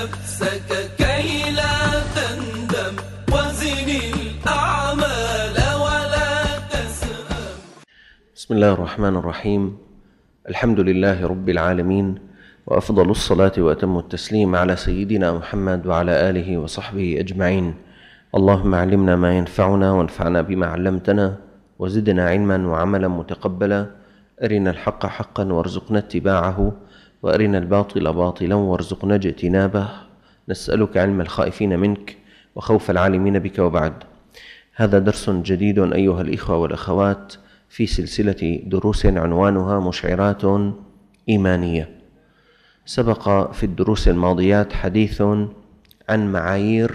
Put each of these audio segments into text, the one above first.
نفسك كي لا تندم وزن الأعمال ولا تسأم. بسم الله الرحمن الرحيم. الحمد لله رب العالمين، وأفضل الصلاة وأتم التسليم على سيدنا محمد وعلى آله وصحبه أجمعين. اللهم علمنا ما ينفعنا وانفعنا بما علمتنا وزدنا علما وعملا متقبلا. أرنا الحق حقا وارزقنا اتباعه، وأرنا الباطل باطلا وارزقنا اجتنابه. نسألك علم الخائفين منك وخوف العالمين بك، وبعد. هذا درس جديد أيها الإخوة والأخوات في سلسلة دروس عنوانها مشعرات إيمانية. سبق في الدروس الماضيات حديث عن معايير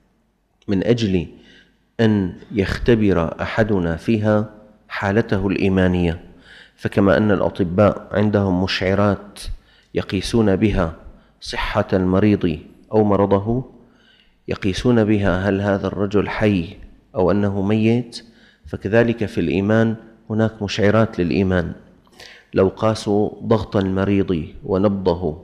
من أجل أن يختبر أحدنا فيها حالته الإيمانية، فكما أن الأطباء عندهم مشعرات يقيسون بها صحة المريض أو مرضه، يقيسون بها هل هذا الرجل حي أو أنه ميت، فكذلك في الإيمان هناك مشعرات للإيمان. لو قاسوا ضغط المريض ونبضه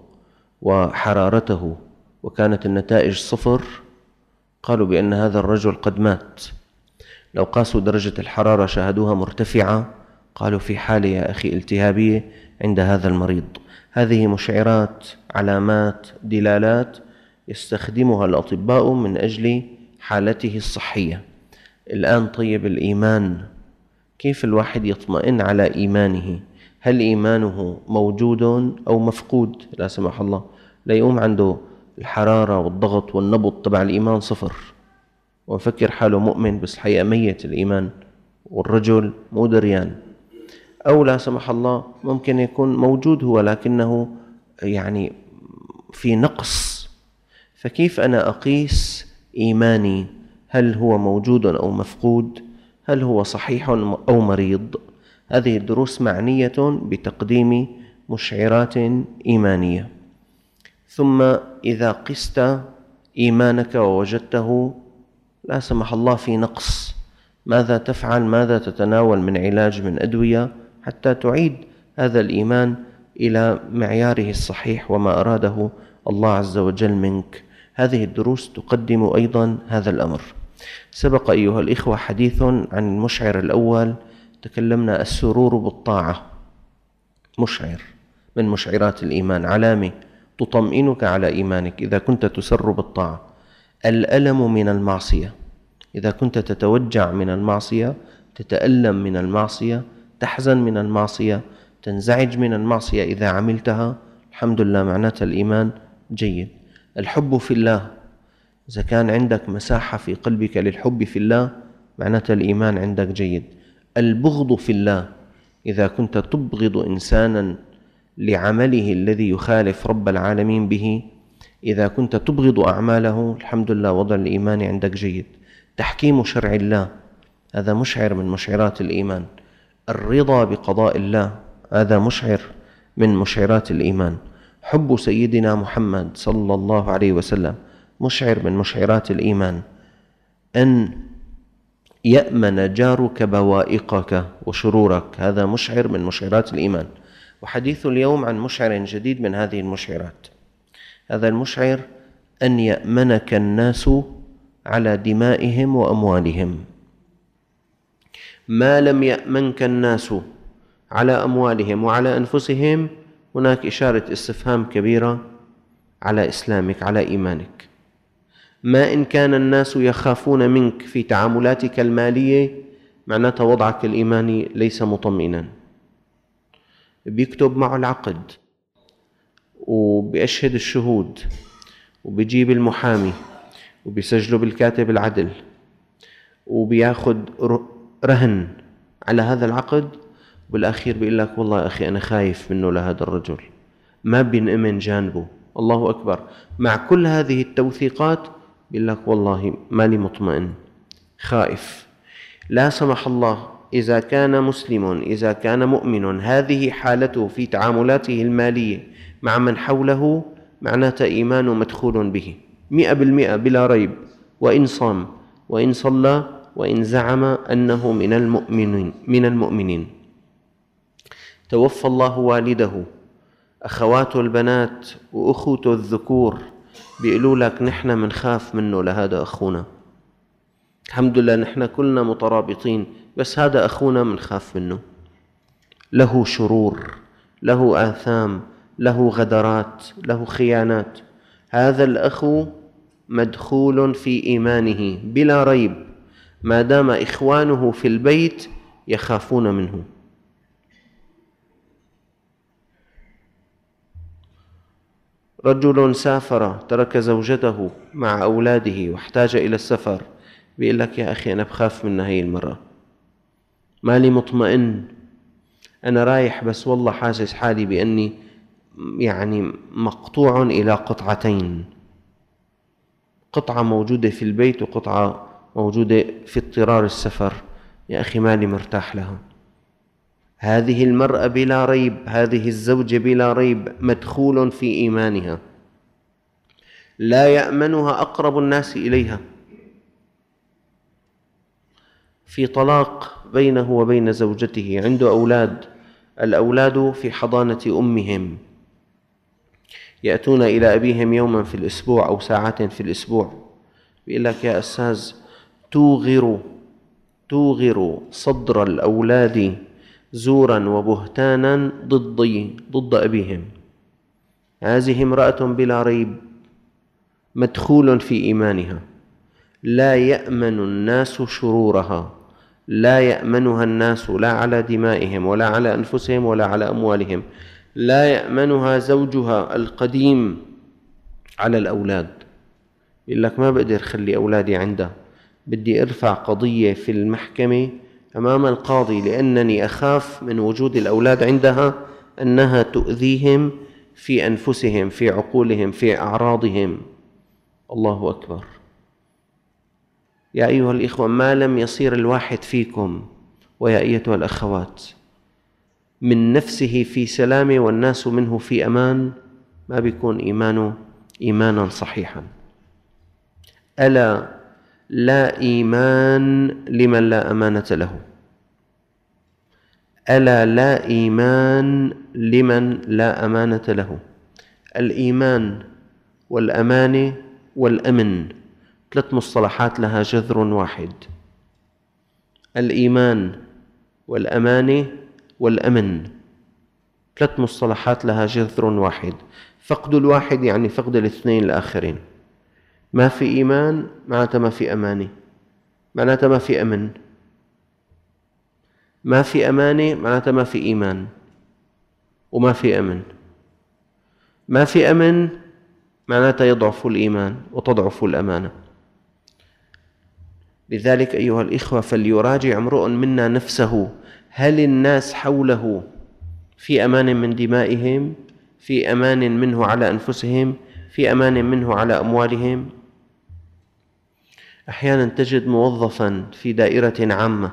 وحرارته وكانت النتائج 0، قالوا بأن هذا الرجل قد مات. لو قاسوا درجة الحرارة شاهدوها مرتفعة، قالوا في حالة يا أخي التهابية عند هذا المريض. هذه مشعرات، علامات، دلالات يستخدمها الأطباء من أجل حالته الصحية. الآن طيب الإيمان، كيف الواحد يطمئن على إيمانه؟ هل إيمانه موجود أو مفقود؟ لا سمح الله لا يقوم عنده الحرارة والضغط والنبض تبع الإيمان 0 وفكر حاله مؤمن بس الحقيقة ميت الإيمان والرجل مو دريان. أو لا سمح الله ممكن يكون موجود هو لكنه يعني في نقص. فكيف أنا أقيس إيماني؟ هل هو موجود أو مفقود؟ هل هو صحيح أو مريض؟ هذه الدروس معنية بتقديم مشعرات إيمانية. ثم إذا قست إيمانك ووجدته لا سمح الله في نقص، ماذا تفعل؟ ماذا تتناول من علاج، من أدوية، حتى تعيد هذا الإيمان إلى معياره الصحيح وما أراده الله عز وجل منك. هذه الدروس تقدم أيضا هذا الأمر. سبق أيها الإخوة حديث عن المشعر الأول، تكلمنا السرور بالطاعة، مشعر من مشعرات الإيمان، علامة تطمئنك على إيمانك إذا كنت تسر بالطاعة. الألم من المعصية، إذا كنت تتوجع من المعصية، تتألم من المعصية، تحزن من المعصية، تنزعج من المعصية إذا عملتها، الحمد لله معناتها الإيمان جيد. الحب في الله، إذا كان عندك مساحة في قلبك للحب في الله، معناتها الإيمان عندك جيد. البغض في الله، إذا كنت تبغض إنسانا لعمله الذي يخالف رب العالمين به، إذا كنت تبغض أعماله، الحمد لله وضع الإيمان عندك جيد. تحكيم شرع الله، هذا مشعر من مشعرات الإيمان. الرضا بقضاء الله، هذا مشعر من مشعرات الإيمان. حب سيدنا محمد صلى الله عليه وسلم، مشعر من مشعرات الإيمان. أن يأمن جارك بوائقك وشرورك، هذا مشعر من مشعرات الإيمان. وحديث اليوم عن مشعر جديد من هذه المشعرات. هذا المشعر أن يأمنك الناس على دمائهم وأموالهم. ما لم يأمنك الناس على أموالهم وعلى أنفسهم، هناك إشارة استفهام كبيرة على إسلامك، على إيمانك. ما إن كان الناس يخافون منك في تعاملاتك المالية، معناتها وضعك الإيماني ليس مطمئنا. بيكتب معه العقد وبيشهد الشهود وبيجيب المحامي وبيسجله بالكاتب العدل وبياخد رهن على هذا العقد، بالأخير بيقول لك والله يا أخي أنا خايف منه لهذا الرجل، ما بينأمن جانبه. الله أكبر. مع كل هذه التوثيقات بيقول لك والله مالي مطمئن، خائف. لا سمح الله إذا كان مسلم، إذا كان مؤمن، هذه حالته في تعاملاته المالية مع من حوله، معناته إيمانه مدخول به 100% بلا ريب. وإن صام وإن صلى وإن زعم أنه من المؤمنين. توفى الله والده، أخواته البنات وأخوته الذكور بيقولوا لك نحن منخاف منه، لهذا أخونا. الحمد لله نحن كلنا مترابطين، بس هذا أخونا منخاف منه، له شرور، له آثام، له غدرات، له خيانات. هذا الأخ مدخول في إيمانه بلا ريب، ما دام إخوانه في البيت يخافون منه. رجل سافر، ترك زوجته مع أولاده واحتاج إلى السفر، بيقول لك يا أخي أنا بخاف من هاي المرة، مالي مطمئن، أنا رايح بس والله حاسس حالي بأني يعني مقطوع إلى قطعتين، قطعة موجودة في البيت وقطعة موجودة في اضطرار السفر، يا أخي مالي مرتاح لها. هذه المرأة بلا ريب، هذه الزوجة بلا ريب مدخول في إيمانها، لا يأمنها أقرب الناس إليها. في طلاق بينه وبين زوجته، عنده أولاد، الأولاد في حضانة أمهم، يأتون إلى أبيهم يوما في الأسبوع أو ساعات في الأسبوع. بيقول لك يا أستاذ توغر صدر الأولاد زورا وبهتانا ضد أبيهم. هذه امرأة بلا ريب مدخول في إيمانها، لا يأمن الناس شرورها، لا يأمنها الناس لا على دمائهم ولا على أنفسهم ولا على أموالهم، لا يأمنها زوجها القديم على الأولاد. يقول لك ما بقدر خلي أولادي عنده، بدي أرفع قضية في المحكمة أمام القاضي، لأنني أخاف من وجود الأولاد عندها أنها تؤذيهم في أنفسهم، في عقولهم، في أعراضهم. الله أكبر. يا أيها الإخوة، ما لم يصير الواحد فيكم ويا أيتها الأخوات من نفسه في سلام والناس منه في أمان، ما بيكون إيمانه إيمانا صحيحا. ألا لا إيمان لمن لا أمانة له، ألا لا إيمان لمن لا أمانة له. الإيمان والأمانة والأمن 3 مصطلحات لها جذر واحد. الإيمان والأمانة والأمن 3 مصطلحات لها جذر واحد، فقد الواحد يعني فقد الاثنين الآخرين. ما في إيمان معناتها ما في أمانة، معناتها ما في أمن. ما في أمانة معناتها ما في إيمان وما في أمن. ما في أمن معناتها يضعف الإيمان وتضعف الأمانة. لذلك أيها الإخوة، فليراجع امرؤ منا نفسه، هل الناس حوله في أمان من دمائهم، في أمان منه على أنفسهم، في أمان منه على أموالهم؟ أحيانا تجد موظفا في دائرة عامة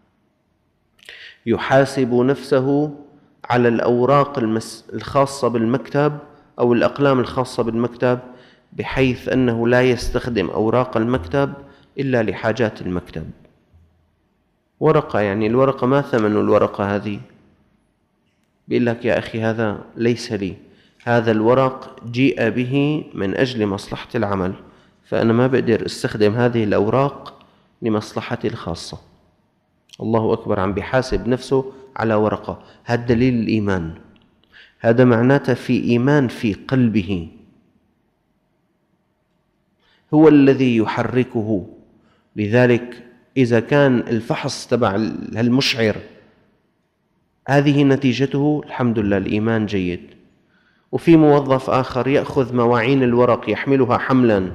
يحاسب نفسه على الأوراق الخاصة بالمكتب أو الأقلام الخاصة بالمكتب، بحيث أنه لا يستخدم أوراق المكتب إلا لحاجات المكتب. ورقة، يعني الورقة ما ثمن الورقة هذه؟ بيقول لك يا أخي هذا ليس لي، هذا الورق جيء به من أجل مصلحة العمل، فأنا ما بقدر استخدم هذه الأوراق لمصلحتي الخاصة. الله أكبر، عم بيحاسب نفسه على ورقة. هذا دليل الإيمان، هذا معناته في إيمان في قلبه هو الذي يحركه. لذلك إذا كان الفحص تبع المشعر هذه نتيجته، الحمد لله الإيمان جيد. وفي موظف آخر يأخذ مواعين الورق يحملها حملا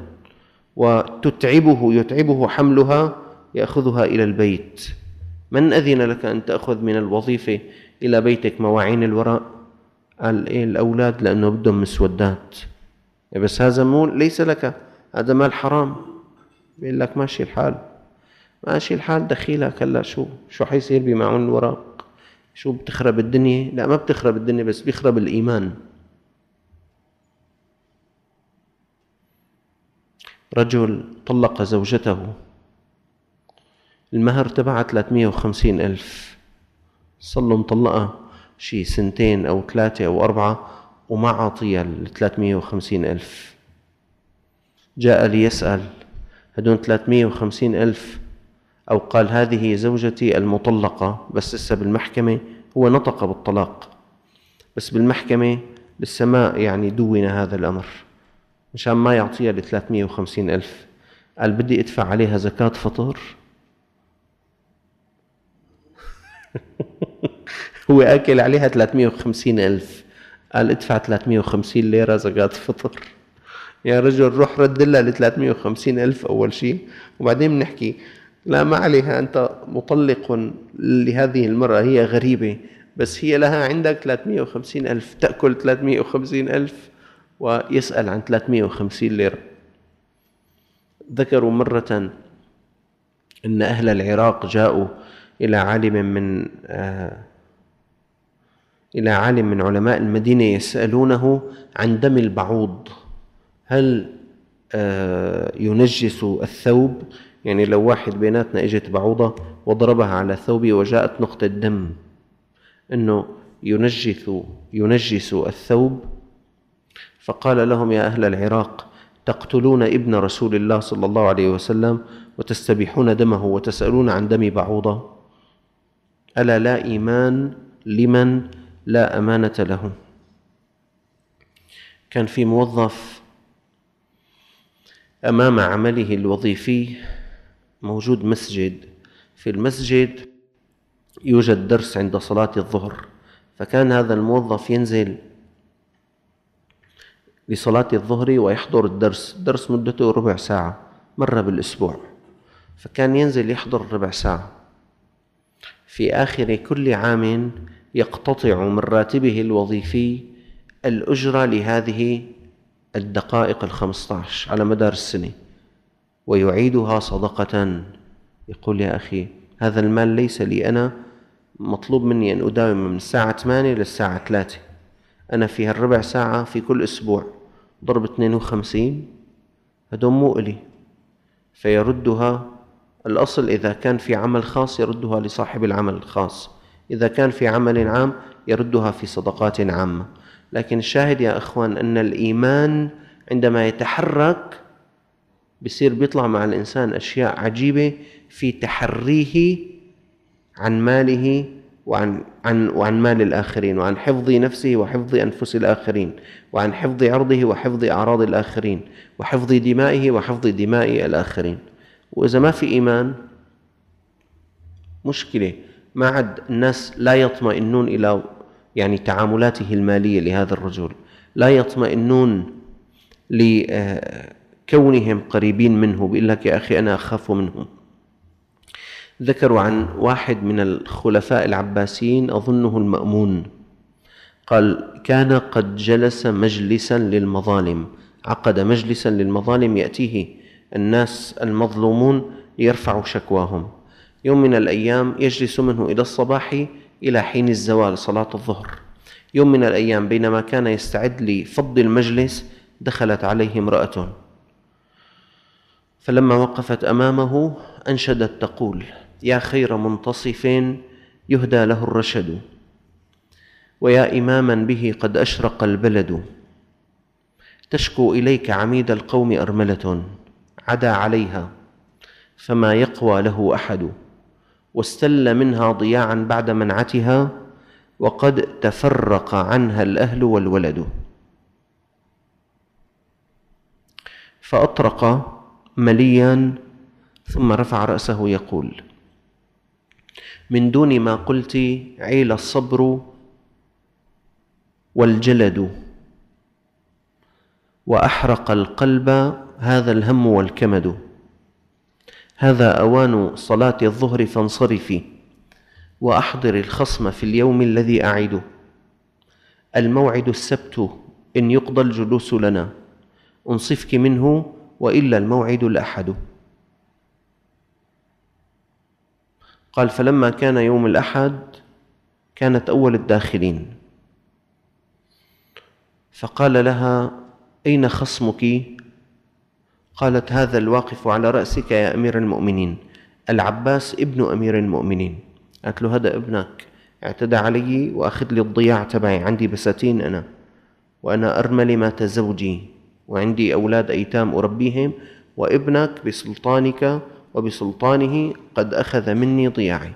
يتعبه حملها، يأخذها إلى البيت. من أذن لك أن تأخذ من الوظيفة إلى بيتك مواعين الورق؟ الأولاد، لأنه بدهم مسودات. بس هذا ليس لك، هذا مال حرام. بيقول لك ماشي الحال، ماشي الحال، دخيلك هلا شو حيصير بمعون الورق؟ شو بتخرب الدنيا؟ لا، ما بتخرب الدنيا، بس بيخرب الإيمان. رجل طلق زوجته، المهر تبعها 350,000، صلوا مطلقة شي 2 أو 3 أو 4 وما عاطيها 350,000. جاء ليسأل هدول 350,000، أو قال هذه زوجتي المطلقة، بس لسه بالمحكمة هو نطق بالطلاق، بس بالمحكمة لسه ما يعني دون هذا الأمر، مشان ما يعطيها 350,000. قال بدي أدفع عليها زكاة فطر. هو أكل عليها 350,000، قال ادفع 350 ليرة زكاة فطر. يا رجل روح رد لها 350,000 أول شيء، وبعدين بنحكي لا ما عليها، أنت مطلق لهذه المرأة، هي غريبة، بس هي لها عندك 350,000، تأكل 350,000 ويسأل عن 350 ليرة. ذكروا مرة أن أهل العراق جاءوا إلى عالم من علماء المدينة يسألونه عن دم البعوض، هل ينجس الثوب؟ يعني لو واحد بيناتنا اجت بعوضة وضربها على ثوبه وجاءت نقطة دم، انه ينجس الثوب؟ فقال لهم يا أهل العراق، تقتلون ابن رسول الله صلى الله عليه وسلم وتستبيحون دمه وتسألون عن دم بعوضة؟ ألا لا إيمان لمن لا أمانة له. كان في موظف أمام عمله الوظيفي موجود مسجد، في المسجد يوجد درس عند صلاة الظهر، فكان هذا الموظف ينزل لصلاة الظهر ويحضر الدرس مدته ربع ساعة مرة بالأسبوع، فكان ينزل يحضر ربع ساعة. في آخر كل عام يقتطع من راتبه الوظيفي الأجرة لهذه الدقائق 15 على مدار السنة، ويعيدها صدقة. يقول يا أخي هذا المال ليس لي أنا، مطلوب مني أن أداوم من الساعة 8 للساعة 3، أنا في هالربع ساعة في كل أسبوع ضرب 52، هدول مو إلي. فيردها، الأصل إذا كان في عمل خاص يردها لصاحب العمل الخاص، إذا كان في عمل عام يردها في صدقات عامة. لكن الشاهد يا أخوان أن الإيمان عندما يتحرك بيطلع مع الإنسان أشياء عجيبة في تحريه عن ماله وعن مال الآخرين، وعن حفظ نفسه وحفظ أنفس الآخرين، وعن حفظ عرضه وحفظ أعراض الآخرين، وحفظ دمائه وحفظ دماء الآخرين. وإذا ما في إيمان مشكلة، ما عاد الناس لا يطمئنون إلى يعني تعاملاته المالية لهذا الرجل، لا يطمئنون لكونهم قريبين منه، بيقول لك يا أخي أنا أخاف منهم. ذكروا عن واحد من الخلفاء العباسيين أظنه المأمون، قال كان قد جلس مجلسا للمظالم، عقد مجلسا للمظالم يأتيه الناس المظلومون ليرفعوا شكواهم. يوم من الأيام يجلس منه إلى الصباح إلى حين الزوال صلاة الظهر. يوم من الأيام بينما كان يستعد لفض المجلس دخلت عليه امرأة، فلما وقفت أمامه أنشدت تقول يا خير منتصف يهدى له الرشد، ويا إماما به قد أشرق البلد، تشكو إليك عميد القوم أرملة، عدا عليها فما يقوى له أحد، واستل منها ضياعا بعد منعتها، وقد تفرق عنها الأهل والولد. فأطرق مليا ثم رفع رأسه يقول من دون ما قلت عيل الصبر والجلد، وأحرق القلب هذا الهم والكمد، هذا أوان صلاة الظهر فانصرفي، وأحضر الخصم في اليوم الذي أعده، الموعد السبت إن يقضى الجلوس لنا، أنصفك منه وإلا الموعد الأحد. قال فلما كان يوم الأحد كانت أول الداخلين، فقال لها أين خصمك؟ قالت هذا الواقف على رأسك يا أمير المؤمنين، العباس ابن أمير المؤمنين. قالت له هذا ابنك اعتدى علي وأخذ لي الضياع تبعي، عندي بساتين أنا وأنا أرمل مات زوجي، وعندي أولاد أيتام أربيهم، وابنك بسلطانك وبسلطانه قد أخذ مني ضياعي.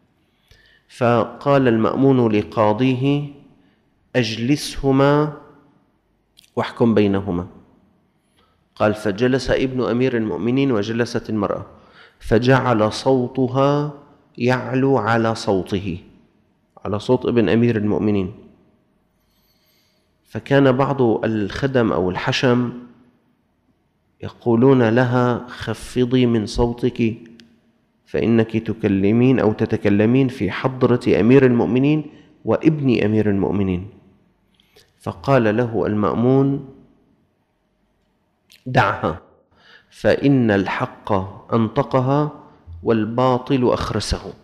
فقال المأمون لقاضيه: أجلسهما واحكم بينهما. قال: فجلس ابن أمير المؤمنين وجلست المرأة، فجعل صوتها يعلو على صوته، على صوت ابن أمير المؤمنين. فكان بعض الخدم أو الحشم يقولون لها: خفضي من صوتك فإنك تكلمين أو تتكلمين في حضرة أمير المؤمنين وابن أمير المؤمنين. فقال له المأمون: دعها، فإن الحق أنطقها والباطل أخرسه.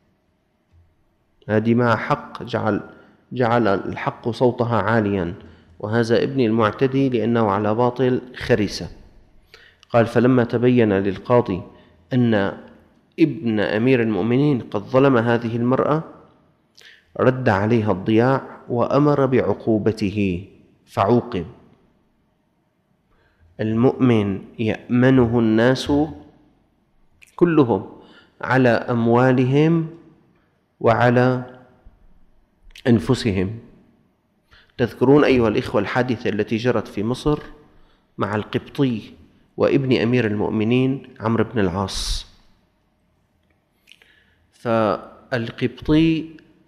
هذه مع حق جعل الحق صوتها عاليا، وهذا ابن المعتدي لأنه على باطل خرسة. قال: فلما تبين للقاضي أن ابن أمير المؤمنين قد ظلم هذه المرأة رد عليها الضياع وأمر بعقوبته فعوقب. المؤمن يأمنه الناس كلهم على أموالهم وعلى أنفسهم. تذكرون أيها الإخوة الحادثة التي جرت في مصر مع القبطي وابن أمير المؤمنين عمرو بن العاص. فالقبطي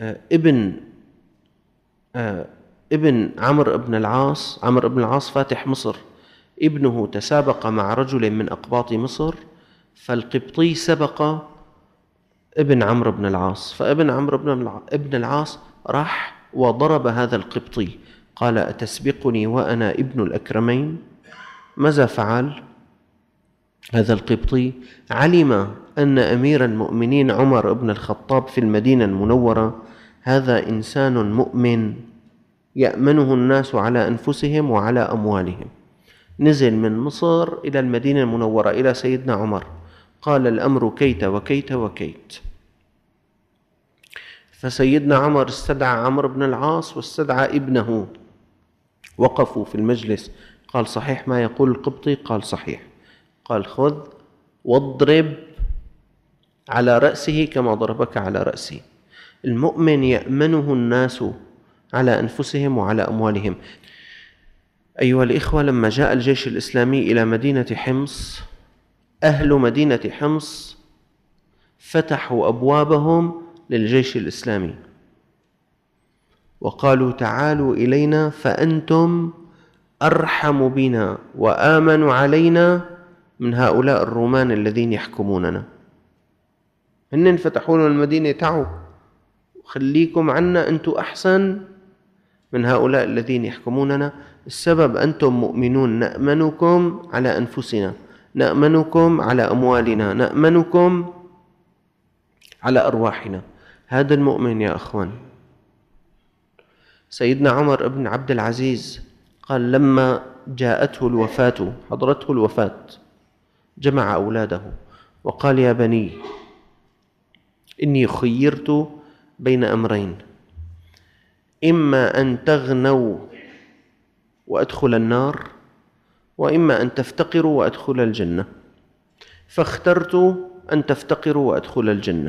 ابن عمرو بن العاص فاتح مصر، ابنه تسابق مع رجل من أقباط مصر، فالقبطي سبق ابن عمرو بن العاص، فابن عمرو بن العاص راح وضرب هذا القبطي. قال: أتسبقني وأنا ابن الأكرمين؟ ماذا فعل هذا القبطي؟ علم أن أمير المؤمنين عمر بن الخطاب في المدينة المنورة هذا إنسان مؤمن يأمنه الناس على أنفسهم وعلى أموالهم. نزل من مصر إلى المدينة المنورة إلى سيدنا عمر، قال: الأمر كيت وكيت وكيت. فسيدنا عمر استدعى عمرو بن العاص واستدعى ابنه، وقفوا في المجلس. قال: صحيح ما يقول القبطي؟ قال: صحيح. قال: خذ واضرب على رأسه كما ضربك على رأسي. المؤمن يأمنه الناس على أنفسهم وعلى أموالهم. أيها الإخوة، لما جاء الجيش الإسلامي إلى مدينة حمص، أهل مدينة حمص فتحوا أبوابهم للجيش الإسلامي وقالوا: تعالوا إلينا فأنتم أرحم بنا وآمن علينا من هؤلاء الرومان الذين يحكموننا. هن فتحوا لنا المدينة: تعوا خليكم عنا، أنتم أحسن من هؤلاء الذين يحكموننا. السبب أنتم مؤمنون، نأمنكم على أنفسنا، نأمنكم على أموالنا، نأمنكم على أرواحنا. هذا المؤمن يا أخوان. سيدنا عمر بن عبد العزيز قال: لما جاءته الوفاة، حضرته الوفاة، جمع أولاده وقال: يا بني، إني خيرت بين أمرين، إما أن تغنوا وأدخل النار، وإما أن تفتقروا وأدخل الجنة، فاخترت أن تفتقروا وأدخل الجنة.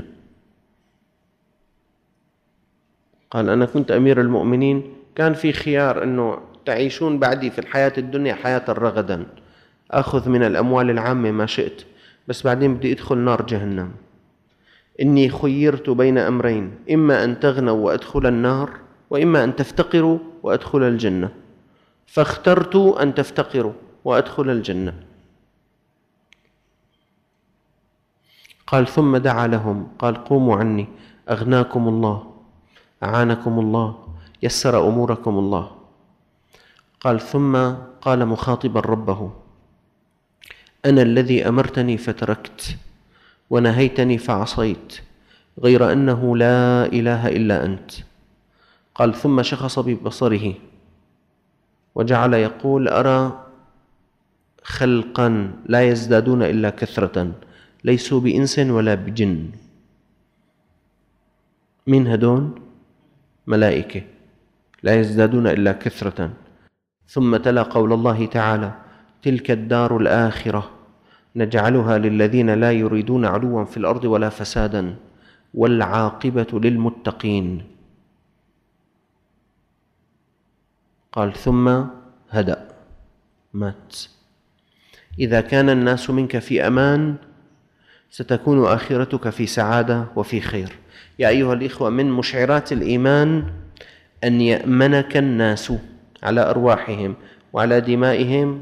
قال: أنا كنت أمير المؤمنين، كان في خيار أنه تعيشون بعدي في الحياة الدنيا حياة رغدا، أخذ من الأموال العامة ما شئت، بس بعدين بدي أدخل نار جهنم. إني خيرت بين أمرين، إما أن تغنوا وأدخل النار، وإما أن تفتقروا وأدخل الجنة، فاخترت أن تفتقروا وأدخل الجنة. قال: ثم دعا لهم، قال: قوموا عني، أغناكم الله، أعانكم الله، يسر أموركم الله. قال: ثم قال مخاطبا ربه: أنا الذي أمرتني فتركت، ونهيتني فعصيت، غير أنه لا إله إلا أنت. قال: ثم شخص ببصره وجعل يقول: أرى خلقا لا يزدادون إلا كثرة، ليسوا بإنس ولا بجن. من هدون؟ ملائكة لا يزدادون إلا كثرة. ثم تلا قول الله تعالى: تلك الدار الآخرة نجعلها للذين لا يريدون علوا في الأرض ولا فسادا والعاقبة للمتقين. قال ثم هدأ مات. إذا كان الناس منك في أمان ستكون آخرتك في سعادة وفي خير. يا أيها الإخوة، من مشعرات الإيمان أن يأمنك الناس على أرواحهم وعلى دمائهم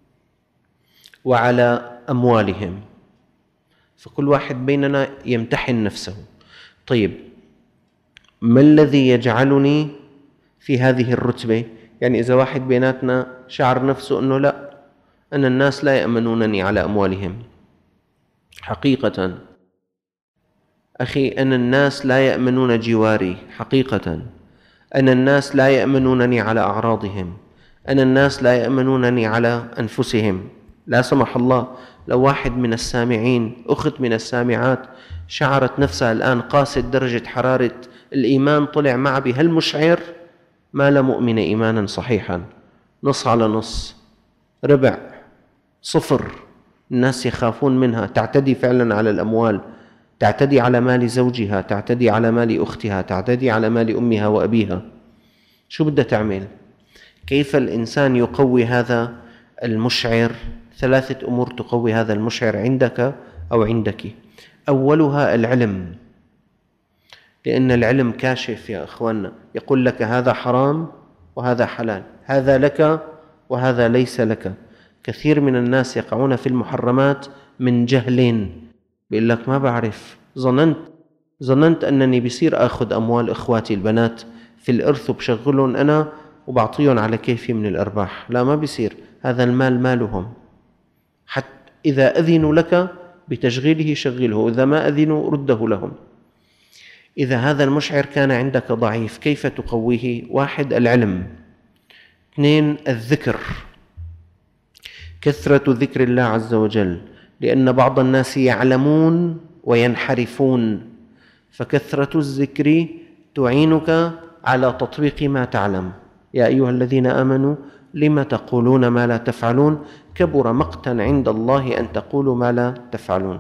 وعلى أموالهم، فكل واحد بيننا يمتحن نفسه. طيب، ما الذي يجعلني في هذه الرتبة؟ يعني إذا واحد بيناتنا شعر نفسه أنه لا، أن الناس لا يأمنونني على أموالهم، حقيقة أخي أن الناس لا يأمنون جواري، حقيقة أن الناس لا يأمنونني على أعراضهم، أن الناس لا يأمنونني على أنفسهم. لا سمح الله لو واحد من السامعين، أخت من السامعات، شعرت نفسها الآن قاست درجة حرارة الإيمان طلع معها بهالمشعر، ما لا مؤمن إيمانا صحيحا، نص على نص، ربع، صفر. الناس يخافون منها، تعتدي فعلا على الأموال، تعتدي على مال زوجها، تعتدي على مال أختها، تعتدي على مال أمها وأبيها. شو بدها تعمل؟ كيف الإنسان يقوي هذا المشعر؟ 3 أمور تقوي هذا المشعر عندك أو عندك. أولها العلم، لأن العلم كاشف يا أخواننا، يقول لك هذا حرام وهذا حلال، هذا لك وهذا ليس لك. كثير من الناس يقعون في المحرمات من جهلين، بيقول لك ما بعرف، ظننت أنني بصير أخذ أموال إخواتي البنات في الإرث وبشغلهم أنا وبعطيهم على كيفي من الأرباح. لا، ما بيصير، هذا المال مالهم، حتى إذا أذنوا لك بتشغيله شغله، إذا ما أذنوا رده لهم. إذا هذا المشعر كان عندك ضعيف كيف تقويه؟ 1 العلم، 2 الذكر، كثرة ذكر الله عز وجل، لأن بعض الناس يعلمون وينحرفون، فكثرة الذكر تعينك على تطبيق ما تعلم. يا أيها الذين آمنوا لم تقولون ما لا تفعلون كبر مقتا عند الله أن تقولوا ما لا تفعلون.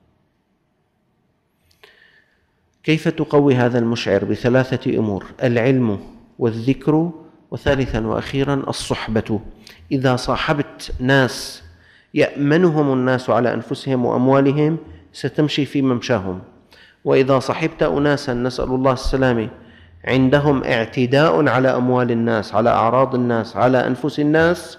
كيف تقوي هذا المشعر؟ ب3 أمور: العلم والذكر، وثالثا وأخيرا الصحبة. إذا صاحبت ناس يأمنهم الناس على أنفسهم وأموالهم ستمشي في ممشاهم، وإذا صحبت أناسا نسأل الله السلامة عندهم اعتداء على أموال الناس، على أعراض الناس، على أنفس الناس،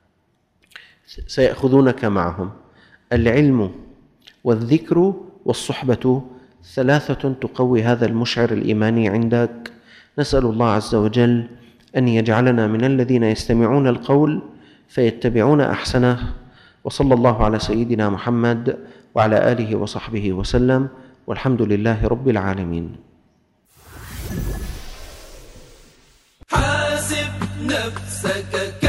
سيأخذونك معهم. العلم والذكر والصحبة 3 تقوي هذا المشعر الإيماني عندك. نسأل الله عز وجل أن يجعلنا من الذين يستمعون القول فيتبعون أحسنه. وصلى الله على سيدنا محمد وعلى آله وصحبه وسلم، والحمد لله رب العالمين. حاسب نفسك